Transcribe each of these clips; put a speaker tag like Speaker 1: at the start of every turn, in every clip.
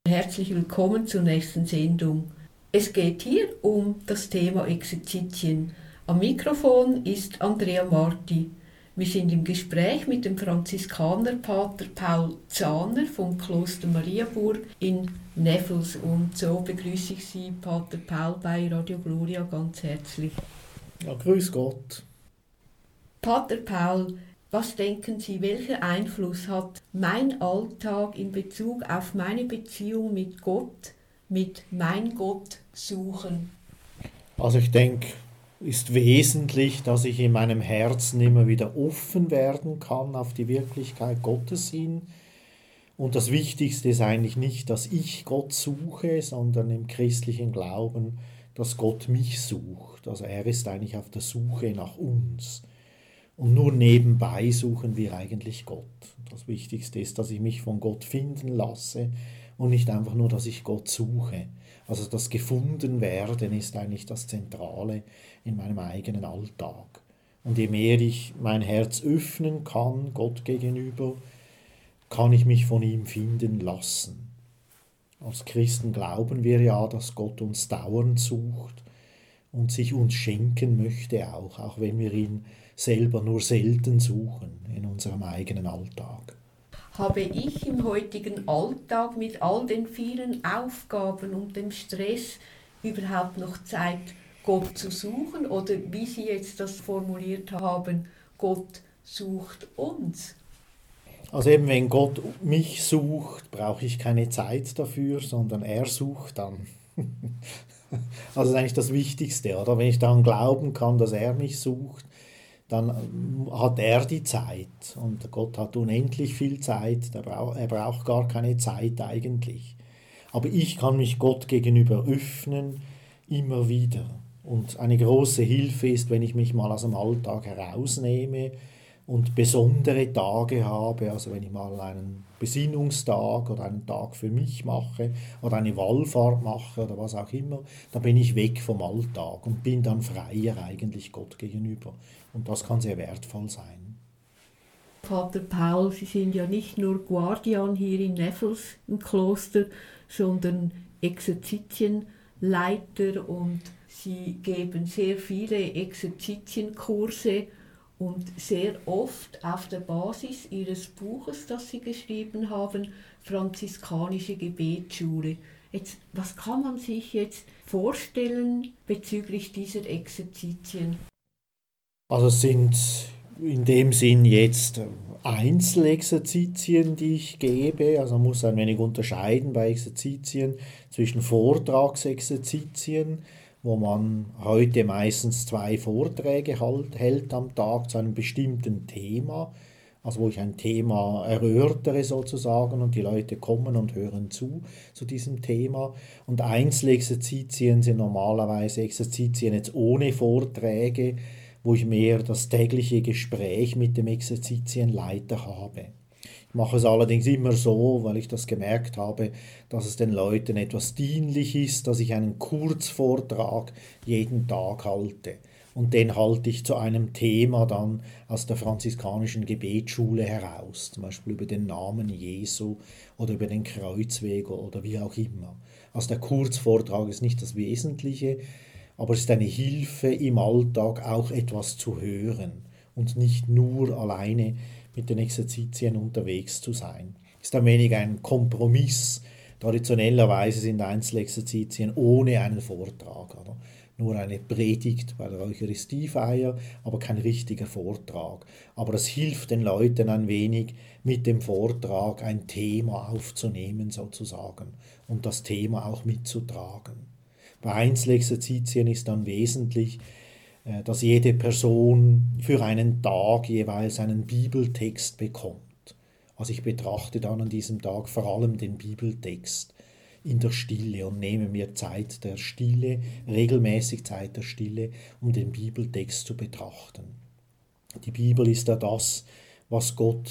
Speaker 1: Herzlich willkommen zur nächsten Sendung. Es geht hier um das Thema Exerzitien. Am Mikrofon ist Andrea Marti. Wir sind im Gespräch mit dem Franziskanerpater Paul Zahner vom Kloster Mariaburg in Neffels. Und so begrüße ich Sie, Pater Paul, bei Radio Gloria ganz herzlich.
Speaker 2: Ja, grüß Gott.
Speaker 1: Pater Paul, was denken Sie, welcher Einfluss hat mein Alltag in Bezug auf meine Beziehung mit Gott, mit mein Gott suchen?
Speaker 2: Also ich denke, ist wesentlich, dass ich in meinem Herzen immer wieder offen werden kann auf die Wirklichkeit Gottes hin. Und das Wichtigste ist eigentlich nicht, dass ich Gott suche, sondern im christlichen Glauben, dass Gott mich sucht. Also er ist eigentlich auf der Suche nach uns. Und nur nebenbei suchen wir eigentlich Gott. Das Wichtigste ist, dass ich mich von Gott finden lasse und nicht einfach nur, dass ich Gott suche. Also das Gefundenwerden ist eigentlich das Zentrale in meinem eigenen Alltag. Und je mehr ich mein Herz öffnen kann, Gott gegenüber, kann ich mich von ihm finden lassen. Als Christen glauben wir ja, dass Gott uns dauernd sucht und sich uns schenken möchte auch wenn wir ihn selber nur selten suchen in unserem eigenen Alltag.
Speaker 1: Habe ich im heutigen Alltag mit all den vielen Aufgaben und dem Stress überhaupt noch Zeit, Gott zu suchen? Oder wie Sie jetzt das formuliert haben, Gott sucht uns?
Speaker 2: Also eben, wenn Gott mich sucht, brauche ich keine Zeit dafür, sondern er sucht dann. Also das ist eigentlich das Wichtigste, oder? Wenn ich daran glauben kann, dass er mich sucht, dann hat er die Zeit. Und Gott hat unendlich viel Zeit, er braucht gar keine Zeit eigentlich. Aber ich kann mich Gott gegenüber öffnen, immer wieder. Und eine große Hilfe ist, wenn ich mich mal aus dem Alltag herausnehme und besondere Tage habe, also wenn ich mal einen Besinnungstag oder einen Tag für mich mache oder eine Wallfahrt mache oder was auch immer, dann bin ich weg vom Alltag und bin dann freier eigentlich Gott gegenüber. Und das kann sehr wertvoll sein.
Speaker 1: Pater Paul, Sie sind ja nicht nur Guardian hier in Neffels im Kloster, sondern Exerzitienleiter und Sie geben sehr viele Exerzitienkurse und sehr oft auf der Basis Ihres Buches, das Sie geschrieben haben, Franziskanische Gebetsschule. Jetzt, was kann man sich jetzt vorstellen bezüglich dieser Exerzitien?
Speaker 2: Also es sind in dem Sinn jetzt Einzelexerzitien, die ich gebe. Also man muss ein wenig unterscheiden bei Exerzitien zwischen Vortragsexerzitien, wo man heute meistens 2 Vorträge hält am Tag zu einem bestimmten Thema, also wo ich ein Thema erörtere sozusagen und die Leute kommen und hören zu diesem Thema. Und Einzelexerzitien sind normalerweise Exerzitien jetzt ohne Vorträge, wo ich mehr das tägliche Gespräch mit dem Exerzitienleiter habe. Ich mache es allerdings immer so, weil ich das gemerkt habe, dass es den Leuten etwas dienlich ist, dass ich einen Kurzvortrag jeden Tag halte. Und den halte ich zu einem Thema dann aus der franziskanischen Gebetsschule heraus, zum Beispiel über den Namen Jesu oder über den Kreuzweg oder wie auch immer. Also der Kurzvortrag ist nicht das Wesentliche, aber es ist eine Hilfe im Alltag auch etwas zu hören und nicht nur alleine mit den Exerzitien unterwegs zu sein. Ist ein wenig ein Kompromiss. Traditionellerweise sind Einzelexerzitien ohne einen Vortrag, oder? Nur eine Predigt bei der Eucharistiefeier, aber kein richtiger Vortrag. Aber das hilft den Leuten ein wenig, mit dem Vortrag ein Thema aufzunehmen sozusagen und das Thema auch mitzutragen. Bei Einzelexerzitien ist dann wesentlich, dass jede Person für einen Tag jeweils einen Bibeltext bekommt. Also ich betrachte dann an diesem Tag vor allem den Bibeltext in der Stille und nehme mir Zeit der Stille, regelmäßig Zeit der Stille, um den Bibeltext zu betrachten. Die Bibel ist ja das, was Gott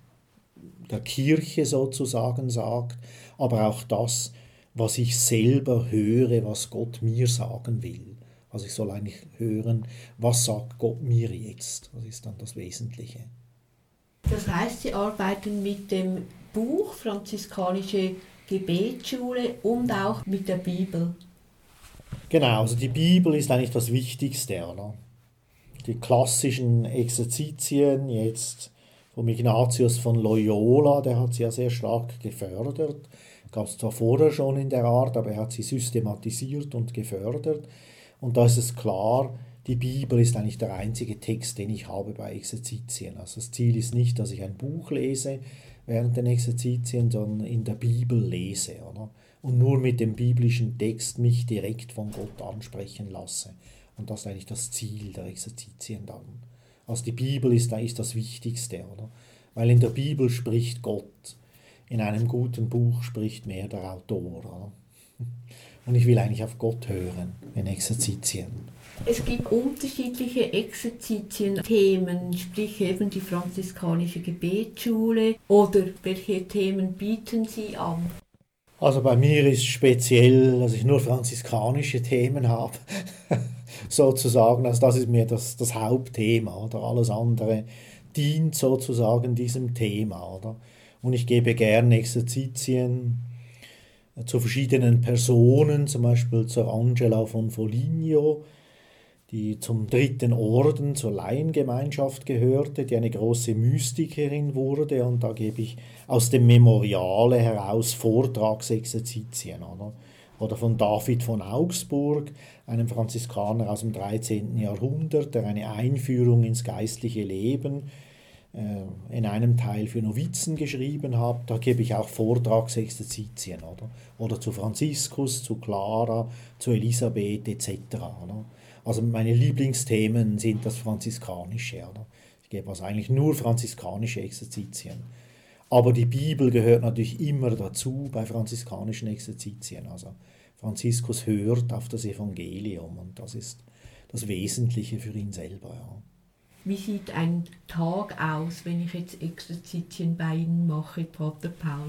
Speaker 2: der Kirche sozusagen sagt, aber auch das, was ich selber höre, was Gott mir sagen will. Also ich soll eigentlich hören, was sagt Gott mir jetzt. Das ist dann das Wesentliche.
Speaker 1: Das heißt, Sie arbeiten mit dem Buch Franziskanische Gebetsschule und auch mit der Bibel.
Speaker 2: Genau, also die Bibel ist eigentlich das Wichtigste, oder? Die klassischen Exerzitien jetzt vom Ignatius von Loyola, der hat sie ja sehr stark gefördert. Gab es zwar vorher schon in der Art, aber er hat sie systematisiert und gefördert. Und da ist es klar, die Bibel ist eigentlich der einzige Text, den ich habe bei Exerzitien. Also das Ziel ist nicht, dass ich ein Buch lese während den Exerzitien, sondern in der Bibel lese, oder? Und nur mit dem biblischen Text mich direkt von Gott ansprechen lasse. Und das ist eigentlich das Ziel der Exerzitien dann. Also die Bibel ist eigentlich das Wichtigste, oder? Weil in der Bibel spricht Gott. In einem guten Buch spricht mehr der Autor, oder? Und ich will eigentlich auf Gott hören in Exerzitien.
Speaker 1: Es gibt unterschiedliche Exerzitien-Themen, sprich eben die franziskanische Gebetsschule, oder welche Themen bieten Sie an?
Speaker 2: Also bei mir ist speziell, dass ich nur franziskanische Themen habe, sozusagen. Also das ist mir das Hauptthema, oder? Alles andere dient sozusagen diesem Thema, oder? Und ich gebe gerne Exerzitien zu verschiedenen Personen, zum Beispiel zur Angela von Foligno, die zum dritten Orden, zur Laiengemeinschaft gehörte, die eine große Mystikerin wurde, und da gebe ich aus dem Memoriale heraus Vortragsexerzitien, oder von David von Augsburg, einem Franziskaner aus dem 13. Jahrhundert, der eine Einführung ins geistliche Leben in einem Teil für Novizen geschrieben hat. Da gebe ich auch Vortragsexerzitien, oder zu Franziskus, zu Clara, zu Elisabeth etc., oder? Also meine Lieblingsthemen sind das Franziskanische, oder? Ich gebe also eigentlich nur franziskanische Exerzitien. Aber die Bibel gehört natürlich immer dazu bei franziskanischen Exerzitien. Also Franziskus hört auf das Evangelium, und das ist das Wesentliche für ihn selber. Ja.
Speaker 1: Wie sieht ein Tag aus, wenn ich jetzt Exerzitien bei Ihnen mache, Pater Paul?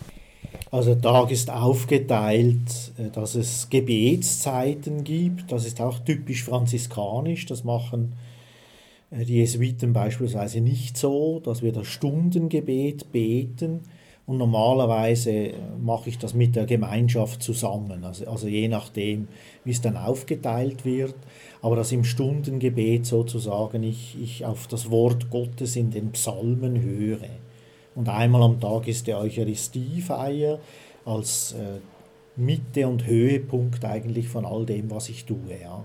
Speaker 2: Also der Tag ist aufgeteilt, dass es Gebetszeiten gibt. Das ist auch typisch franziskanisch. Das machen die Jesuiten beispielsweise nicht so, dass wir das Stundengebet beten. Und normalerweise mache ich das mit der Gemeinschaft zusammen. Also je nachdem, wie es dann aufgeteilt wird. Aber dass im Stundengebet sozusagen ich auf das Wort Gottes in den Psalmen höre. Und einmal am Tag ist die Eucharistiefeier als Mitte und Höhepunkt eigentlich von all dem, was ich tue. Ja.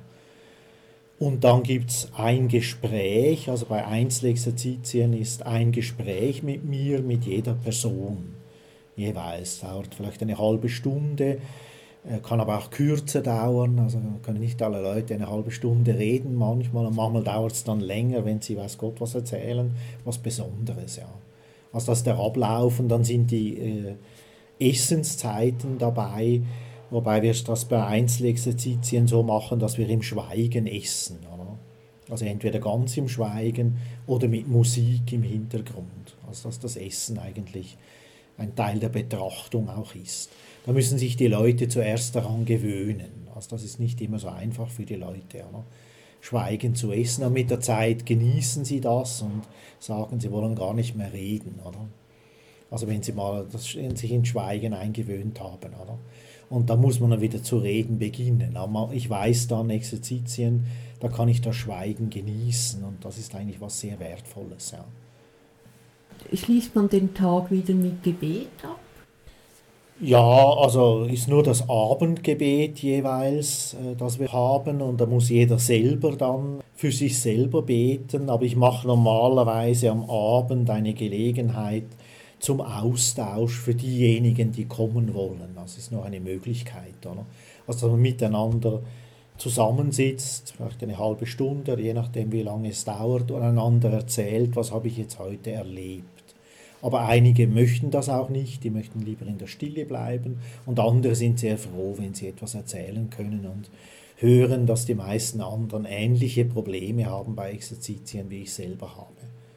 Speaker 2: Und dann gibt es ein Gespräch, also bei Einzelexerzitien ist ein Gespräch mit mir, mit jeder Person jeweils. Dauert vielleicht eine halbe Stunde, kann aber auch kürzer dauern, also können nicht alle Leute eine halbe Stunde reden manchmal, und manchmal dauert es dann länger, wenn sie weiß Gott was erzählen, was Besonderes, ja. Also das ist der Ablauf, und dann sind die Essenszeiten dabei, wobei wir das bei Einzelexerzitien so machen, dass wir im Schweigen essen, oder? Also entweder ganz im Schweigen oder mit Musik im Hintergrund, also dass das Essen eigentlich ein Teil der Betrachtung auch ist. Da müssen sich die Leute zuerst daran gewöhnen, also das ist nicht immer so einfach für die Leute, oder? Schweigen zu essen, aber mit der Zeit genießen sie das und sagen, sie wollen gar nicht mehr reden, oder? Also wenn sie mal sich in Schweigen eingewöhnt haben, oder? Und da muss man dann wieder zu reden beginnen. Aber ich weiß dann, Exerzitien, da kann ich das Schweigen genießen, und das ist eigentlich was sehr Wertvolles, ja.
Speaker 1: Schließt man den Tag wieder mit Gebet ab?
Speaker 2: Ja, also ist nur das Abendgebet jeweils, das wir haben, und da muss jeder selber dann für sich selber beten, aber ich mache normalerweise am Abend eine Gelegenheit zum Austausch für diejenigen, die kommen wollen. Das ist noch eine Möglichkeit, oder? Also dass man miteinander zusammensitzt, vielleicht eine halbe Stunde, je nachdem wie lange es dauert, und einander erzählt, was habe ich jetzt heute erlebt. Aber einige möchten das auch nicht, die möchten lieber in der Stille bleiben, und andere sind sehr froh, wenn sie etwas erzählen können und hören, dass die meisten anderen ähnliche Probleme haben bei Exerzitien, wie ich selber habe.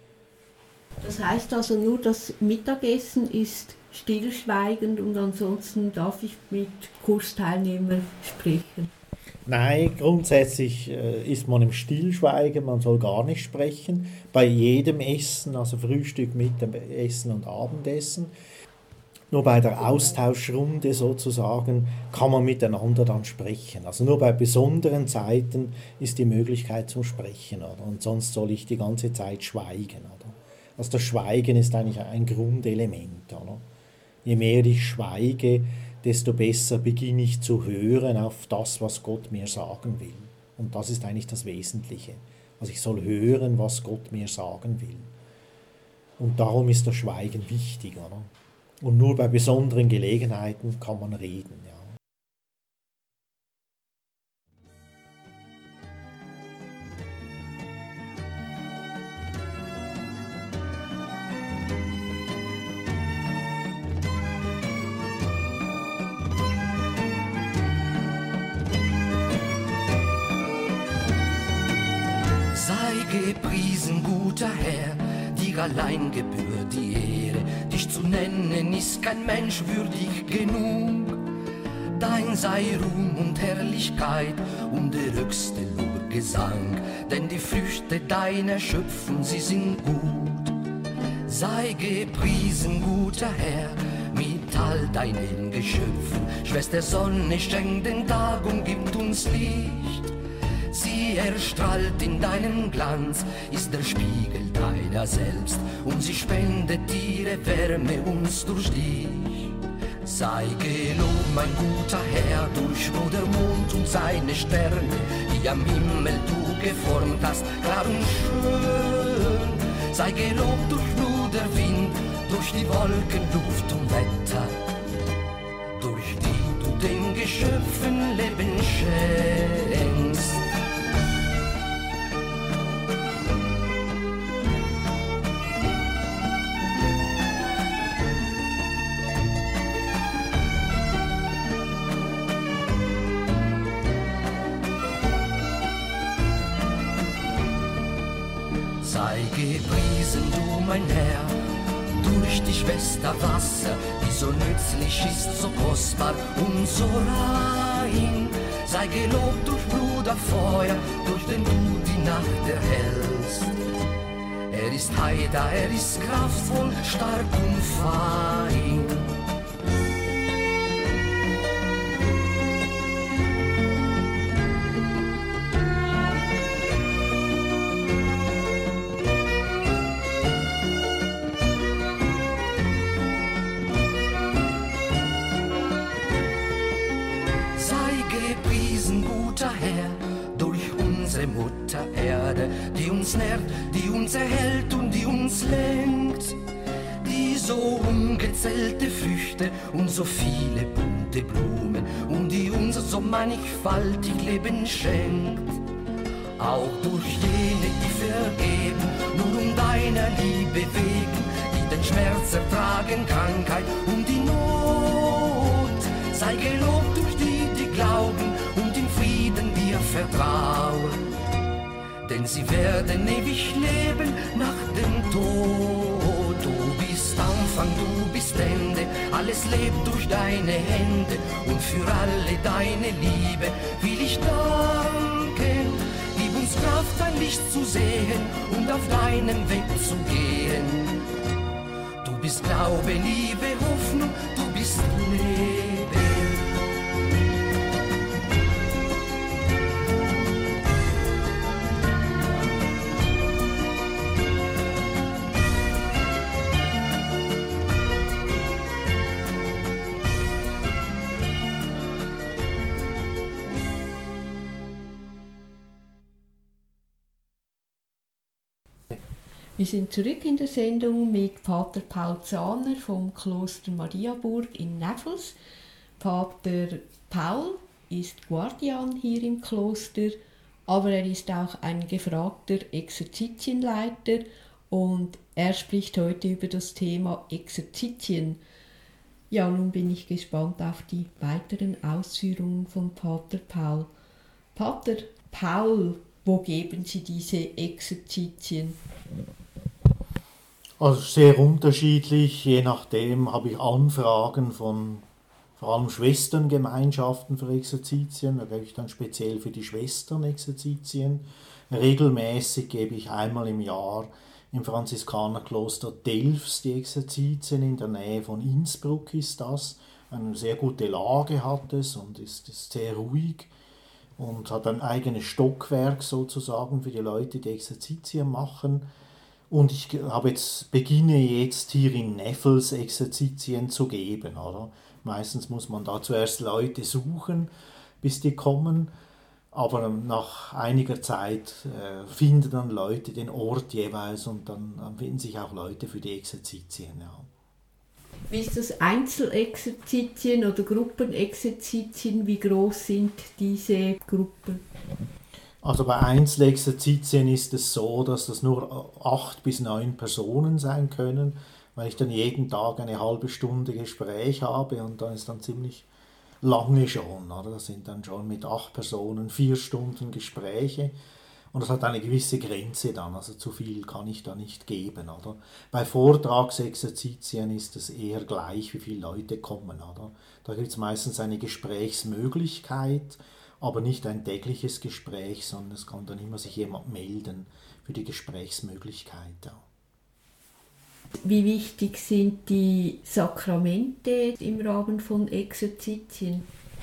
Speaker 1: Das heißt also, nur das Mittagessen ist stillschweigend, und ansonsten darf ich mit Kursteilnehmern sprechen?
Speaker 2: Nein, grundsätzlich ist man im Stillschweigen, man soll gar nicht sprechen, bei jedem Essen, also Frühstück, Mittagessen und Abendessen. Nur bei der Austauschrunde sozusagen kann man miteinander dann sprechen. Also nur bei besonderen Zeiten ist die Möglichkeit zum Sprechen, oder? Und sonst soll ich die ganze Zeit schweigen, oder? Also das Schweigen ist eigentlich ein Grundelement, oder? Je mehr ich schweige, desto besser beginne ich zu hören auf das, was Gott mir sagen will. Und das ist eigentlich das Wesentliche. Also ich soll hören, was Gott mir sagen will. Und darum ist das Schweigen wichtig, oder? Und nur bei besonderen Gelegenheiten kann man reden. Ja.
Speaker 3: Sei gepriesen, guter Herr, dir allein gebührt die Ehre. Dich zu nennen ist kein Mensch würdig genug. Dein sei Ruhm und Herrlichkeit und der höchste Lobgesang, denn die Früchte deiner Schöpfung, sie sind gut. Sei gepriesen, guter Herr, mit all deinen Geschöpfen. Schwester Sonne schenkt den Tag und gibt uns Licht. Sie erstrahlt in deinem Glanz, ist der Spiegel deiner selbst, und sie spendet ihre Wärme uns durch dich. Sei gelobt, mein guter Herr, durch wo der Mond und seine Sterne, die am Himmel du geformt hast, klar und schön. Sei gelobt durch Blut, der Wind, durch die Wolken, Luft und Wetter, durch die du den Geschöpfen Leben schenkst. Sei gepriesen, du mein Herr, durch die Schwester Wasser, die so nützlich ist, so kostbar und so rein. Sei gelobt durch Bruder Feuer, durch den du die Nacht erhältst. Er ist heiter, er ist kraftvoll, stark und fein. Mutter Erde, die uns nährt, die uns erhält und die uns lenkt, die so ungezählte Früchte und so viele bunte Blumen und die uns so mannigfaltig Leben schenkt. Auch durch jene, die vergeben, nur um deiner Liebe wegen, die den Schmerz ertragen, Krankheit und die Not. Sei gelobt durch die, die glauben und in Frieden dir vertrauen. Denn sie werden ewig leben nach dem Tod. Du bist Anfang, du bist Ende, alles lebt durch deine Hände. Und für alle deine Liebe will ich danken. Gib uns Kraft, dein Licht zu sehen und auf deinen Weg zu gehen. Du bist Glaube, Liebe, Hoffnung, du bist Leben.
Speaker 1: Wir sind zurück in der Sendung mit Pater Paul Zahner vom Kloster Mariaburg in Näfels. Pater Paul ist Guardian hier im Kloster, aber er ist auch ein gefragter Exerzitienleiter und er spricht heute über das Thema Exerzitien. Ja, nun bin ich gespannt auf die weiteren Ausführungen von Pater Paul. Pater Paul, wo geben Sie diese Exerzitien?
Speaker 2: Also sehr unterschiedlich, je nachdem habe ich Anfragen von vor allem Schwesterngemeinschaften für Exerzitien, da gebe ich dann speziell für die Schwestern Exerzitien. Regelmäßig gebe ich einmal im Jahr im Franziskanerkloster Delfs die Exerzitien, in der Nähe von Innsbruck ist das. Eine sehr gute Lage hat es und ist sehr ruhig und hat ein eigenes Stockwerk sozusagen für die Leute, die Exerzitien machen. Und ich beginne jetzt hier in Neffels Exerzitien zu geben. Oder? Meistens muss man da zuerst Leute suchen, bis die kommen. Aber nach einiger Zeit finden dann Leute den Ort jeweils und dann finden sich auch Leute für die Exerzitien. Ja.
Speaker 1: Wie ist das, Einzelexerzitien oder Gruppenexerzitien? Wie groß sind diese Gruppen?
Speaker 2: Also bei Einzelexerzitien ist es so, dass das nur 8 bis 9 Personen sein können, weil ich dann jeden Tag eine halbe Stunde Gespräch habe und dann ist dann ziemlich lange schon. Oder? Das sind dann schon mit 8 Personen 4 Stunden Gespräche und das hat eine gewisse Grenze dann, also zu viel kann ich da nicht geben. Oder? Bei Vortragsexerzitien ist es eher gleich, wie viele Leute kommen. Oder? Da gibt es meistens eine Gesprächsmöglichkeit, aber nicht ein tägliches Gespräch, sondern es kann dann immer sich jemand melden für die Gesprächsmöglichkeit. Ja.
Speaker 1: Wie wichtig sind die Sakramente im Rahmen von Exerzitien?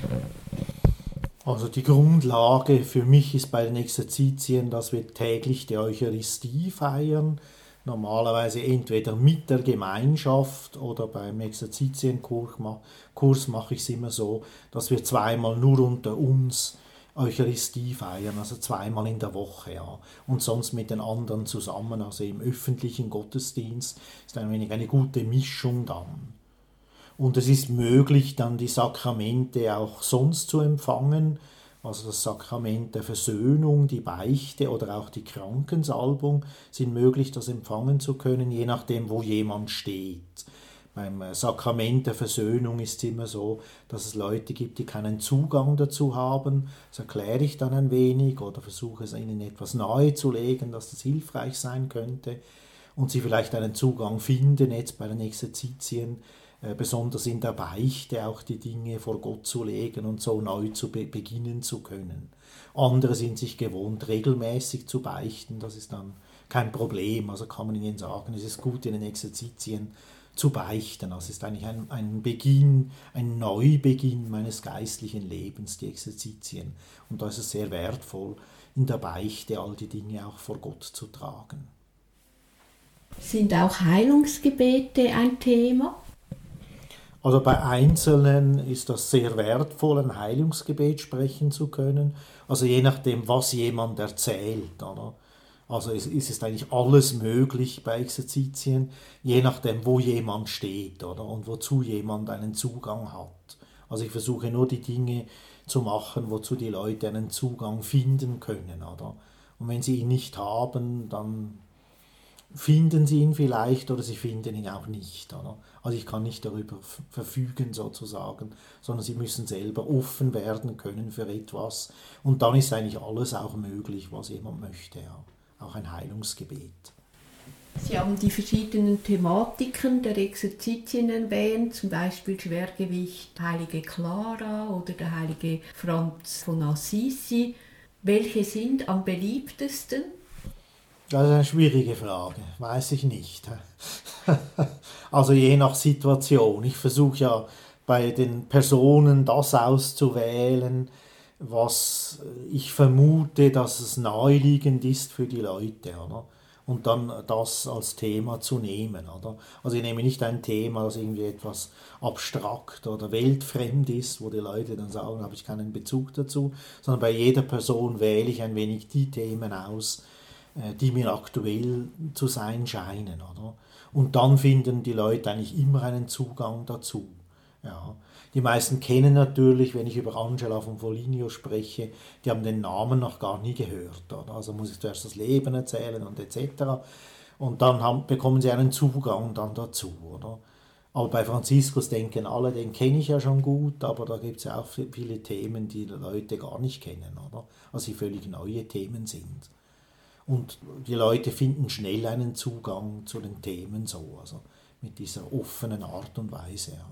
Speaker 2: Also die Grundlage für mich ist bei den Exerzitien, dass wir täglich die Eucharistie feiern. Normalerweise entweder mit der Gemeinschaft oder beim Exerzitienkurs mache ich es immer so, dass wir 2-mal nur unter uns Eucharistie feiern, also 2-mal in der Woche, ja. Und sonst mit den anderen zusammen, also im öffentlichen Gottesdienst, ist ein wenig eine gute Mischung dann. Und es ist möglich, dann die Sakramente auch sonst zu empfangen, also das Sakrament der Versöhnung, die Beichte oder auch die Krankensalbung sind möglich, das empfangen zu können, je nachdem, wo jemand steht. Beim Sakrament der Versöhnung ist es immer so, dass es Leute gibt, die keinen Zugang dazu haben. Das erkläre ich dann ein wenig oder versuche es ihnen etwas nahezulegen, dass das hilfreich sein könnte. Und sie vielleicht einen Zugang finden, jetzt bei den Exerzitien, besonders in der Beichte auch die Dinge vor Gott zu legen und so neu zu beginnen zu können. Andere sind sich gewohnt, regelmäßig zu beichten, das ist dann kein Problem, also kann man ihnen sagen, es ist gut in den Exerzitien zu beichten, also es ist eigentlich ein Beginn, ein Neubeginn meines geistlichen Lebens, die Exerzitien. Und da ist es sehr wertvoll, in der Beichte all die Dinge auch vor Gott zu tragen.
Speaker 1: Sind auch Heilungsgebete ein Thema?
Speaker 2: Also bei Einzelnen ist das sehr wertvoll, ein Heilungsgebet sprechen zu können. Also je nachdem, was jemand erzählt. Oder? Also es ist eigentlich alles möglich bei Exerzitien, je nachdem, wo jemand steht oder? Und wozu jemand einen Zugang hat. Also ich versuche nur die Dinge zu machen, wozu die Leute einen Zugang finden können. Oder? Und wenn sie ihn nicht haben, dann finden sie ihn vielleicht oder sie finden ihn auch nicht. Oder? Also ich kann nicht darüber verfügen sozusagen, sondern sie müssen selber offen werden können für etwas. Und dann ist eigentlich alles auch möglich, was jemand möchte. Ja. Auch ein Heilungsgebet.
Speaker 1: Sie haben die verschiedenen Thematiken der Exerzitien erwähnt, zum Beispiel Schwergewicht Heilige Clara oder der Heilige Franz von Assisi. Welche sind am beliebtesten?
Speaker 2: Das ist eine schwierige Frage, weiß ich nicht. Also je nach Situation. Ich versuche ja bei den Personen das auszuwählen, was ich vermute, dass es naheliegend ist für die Leute, oder? Und dann das als Thema zu nehmen, oder? Also ich nehme nicht ein Thema, das irgendwie etwas abstrakt oder weltfremd ist, wo die Leute dann sagen, habe ich keinen Bezug dazu, sondern bei jeder Person wähle ich ein wenig die Themen aus, die mir aktuell zu sein scheinen, oder? Und dann finden die Leute eigentlich immer einen Zugang dazu. Ja. Die meisten kennen natürlich, wenn ich über Angela von Foligno spreche, die haben den Namen noch gar nie gehört. Oder? Also muss ich zuerst das Leben erzählen und etc. Und dann bekommen sie einen Zugang dann dazu. Oder? Aber bei Franziskus denken alle, den kenne ich ja schon gut, aber da gibt es ja auch viele Themen, die Leute gar nicht kennen, oder? Also die völlig neue Themen sind. Und die Leute finden schnell einen Zugang zu den Themen so, also mit dieser offenen Art und Weise. Ja.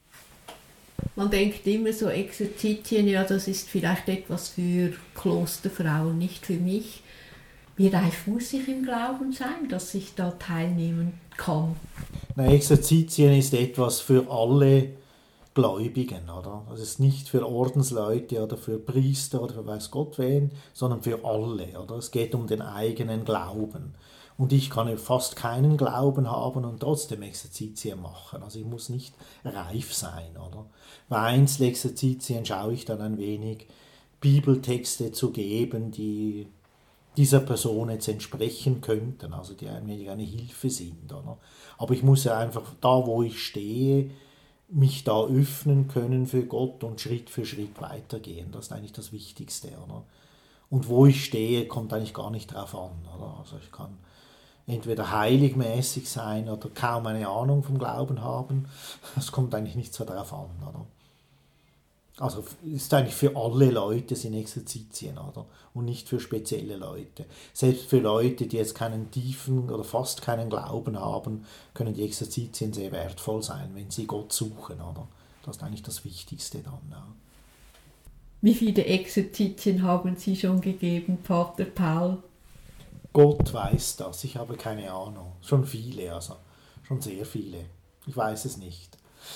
Speaker 1: Man denkt immer so, Exerzitien, ja, das ist vielleicht etwas für Klosterfrauen, nicht für mich. Wie reif muss ich im Glauben sein, dass ich da teilnehmen kann?
Speaker 2: Exerzitien ist etwas für alle Gläubigen, oder? Das ist nicht für Ordensleute oder für Priester oder für weiß Gott wen, sondern für alle, oder? Es geht um den eigenen Glauben. Und ich kann fast keinen Glauben haben und trotzdem Exerzitien machen. Also ich muss nicht reif sein, oder? Bei Einzelexerzitien schaue ich dann ein wenig, Bibeltexte zu geben, die dieser Person jetzt entsprechen könnten, also die ein wenig eine Hilfe sind, oder? Aber ich muss ja einfach da, wo ich stehe, mich da öffnen können für Gott und Schritt für Schritt weitergehen. Das ist eigentlich das Wichtigste, oder? Und wo ich stehe, kommt eigentlich gar nicht drauf an, oder? Also ich kann entweder heiligmäßig sein oder kaum eine Ahnung vom Glauben haben. Das kommt eigentlich nicht so drauf an, oder? Also ist eigentlich für alle Leute sind Exerzitien, oder? Und nicht für spezielle Leute. Selbst für Leute, die jetzt keinen tiefen oder fast keinen Glauben haben, können die Exerzitien sehr wertvoll sein, wenn sie Gott suchen, oder? Das ist eigentlich das Wichtigste dann. Ja.
Speaker 1: Wie viele Exerzitien haben Sie schon gegeben, Pater Paul?
Speaker 2: Gott weiß das, ich habe keine Ahnung. Schon viele, also schon sehr viele. Ich weiß es nicht.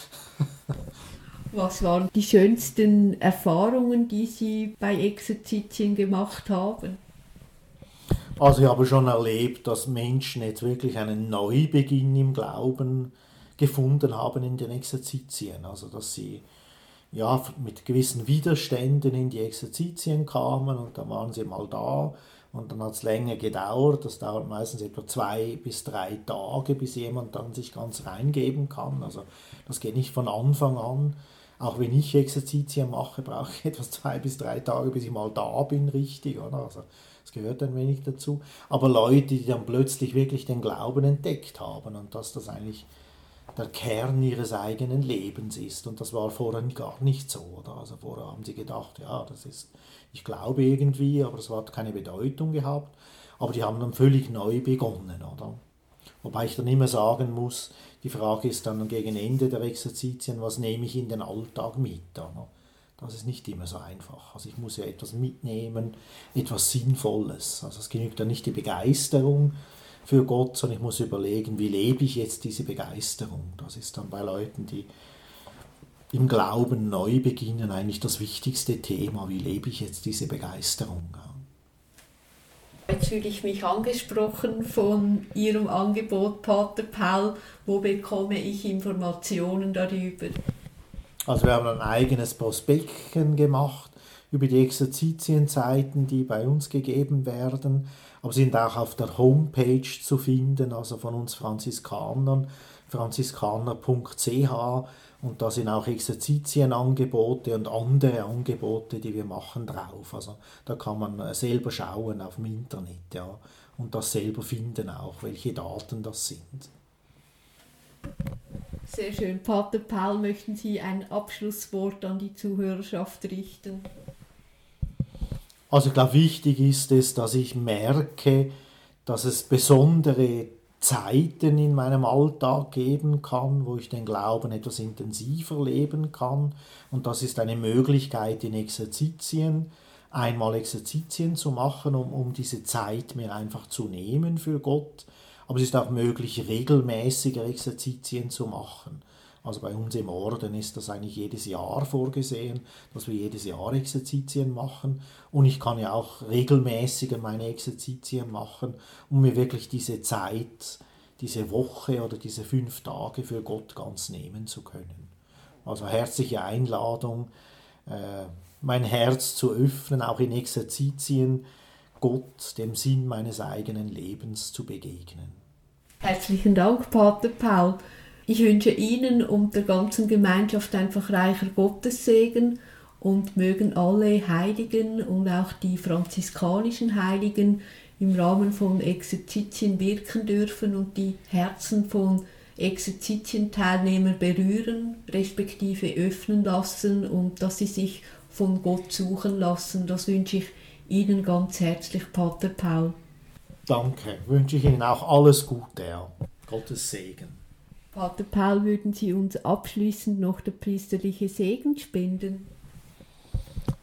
Speaker 1: Was waren die schönsten Erfahrungen, die Sie bei Exerzitien gemacht haben?
Speaker 2: Also ich habe schon erlebt, dass Menschen jetzt wirklich einen Neubeginn im Glauben gefunden haben in den Exerzitien. Also dass sie ja mit gewissen Widerständen in die Exerzitien kamen und dann waren sie mal da und dann hat es länger gedauert. Das dauert meistens etwa 2 bis 3 Tage, bis jemand dann sich ganz reingeben kann. Also das geht nicht von Anfang an. Auch wenn ich Exerzitien mache, brauche ich etwas 2 bis 3 Tage, bis ich mal da bin, richtig, oder? Also das gehört ein wenig dazu. Aber Leute, die dann plötzlich wirklich den Glauben entdeckt haben und dass das eigentlich der Kern ihres eigenen Lebens ist. Und das war vorher gar nicht so, oder? Also vorher haben sie gedacht, ja, das ist, ich glaube irgendwie, aber es hat keine Bedeutung gehabt. Aber die haben dann völlig neu begonnen, oder? Wobei ich dann immer sagen muss, die Frage ist dann gegen Ende der Exerzitien, was nehme ich in den Alltag mit? Oder? Das ist nicht immer so einfach. Also ich muss ja etwas mitnehmen, etwas Sinnvolles. Also es genügt ja nicht die Begeisterung für Gott, sondern ich muss überlegen, wie lebe ich jetzt diese Begeisterung. Das ist dann bei Leuten, die im Glauben neu beginnen, eigentlich das wichtigste Thema. Wie lebe ich jetzt diese Begeisterung?
Speaker 1: Jetzt fühle ich mich angesprochen von Ihrem Angebot, Pater Paul. Wo bekomme ich Informationen darüber?
Speaker 2: Also wir haben ein eigenes Prospektchen gemacht über die Exerzitienzeiten, die bei uns gegeben werden, aber sind auch auf der Homepage zu finden, also von uns Franziskanern, franziskaner.ch, und da sind auch Exerzitienangebote und andere Angebote, die wir machen, drauf. Also da kann man selber schauen auf dem Internet, ja, und das selber finden auch, welche Daten das sind.
Speaker 1: Sehr schön. Pater Paul, möchten Sie ein Abschlusswort an die Zuhörerschaft richten?
Speaker 2: Also ich glaube, wichtig ist es, dass ich merke, dass es besondere Zeiten in meinem Alltag geben kann, wo ich den Glauben etwas intensiver leben kann. Und das ist eine Möglichkeit in Exerzitien, einmal Exerzitien zu machen, um diese Zeit mir einfach zu nehmen für Gott. Aber es ist auch möglich, regelmäßiger Exerzitien zu machen. Also bei uns im Orden ist das eigentlich jedes Jahr vorgesehen, dass wir jedes Jahr Exerzitien machen. Und ich kann ja auch regelmäßiger meine Exerzitien machen, um mir wirklich diese Zeit, diese Woche oder diese 5 Tage für Gott ganz nehmen zu können. Also herzliche Einladung, mein Herz zu öffnen, auch in Exerzitien, Gott, dem Sinn meines eigenen Lebens zu begegnen.
Speaker 1: Herzlichen Dank, Pater Paul. Ich wünsche Ihnen und der ganzen Gemeinschaft einfach reicher Gottessegen und mögen alle Heiligen und auch die franziskanischen Heiligen im Rahmen von Exerzitien wirken dürfen und die Herzen von Exerzitienteilnehmern berühren, respektive öffnen lassen und dass sie sich von Gott suchen lassen. Das wünsche ich Ihnen ganz herzlich, Pater Paul.
Speaker 2: Danke, wünsche ich Ihnen auch alles Gute, ja. Gottes Segen.
Speaker 1: Pater Paul, würden Sie uns abschließend noch der priesterliche Segen spenden?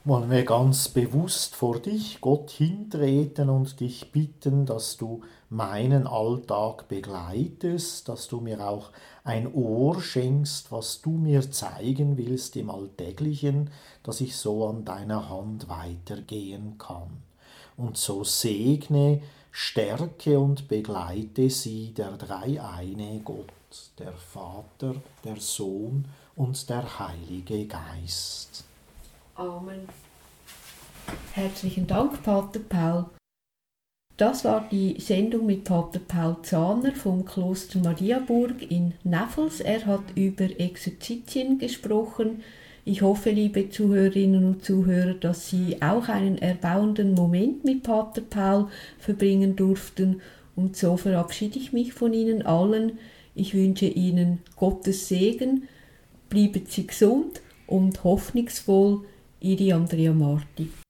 Speaker 2: wollen wir ganz bewusst vor dich, Gott, hintreten und dich bitten, dass du meinen Alltag begleitest, dass du mir auch ein Ohr schenkst, was du mir zeigen willst im Alltäglichen, dass ich so an deiner Hand weitergehen kann. Und so segne, stärke und begleite sie, der dreieine Gott, der Vater, der Sohn und der Heilige Geist.
Speaker 1: Amen. Herzlichen Dank, Pater Paul. Das war die Sendung mit Pater Paul Zahner vom Kloster Mariaburg in Näffels. Er hat über Exerzitien gesprochen. Ich hoffe, liebe Zuhörerinnen und Zuhörer, dass Sie auch einen erbauenden Moment mit Pater Paul verbringen durften. Und so verabschiede ich mich von Ihnen allen. Ich wünsche Ihnen Gottes Segen, bleiben Sie gesund und hoffnungsvoll. Ihre Andrea Marti.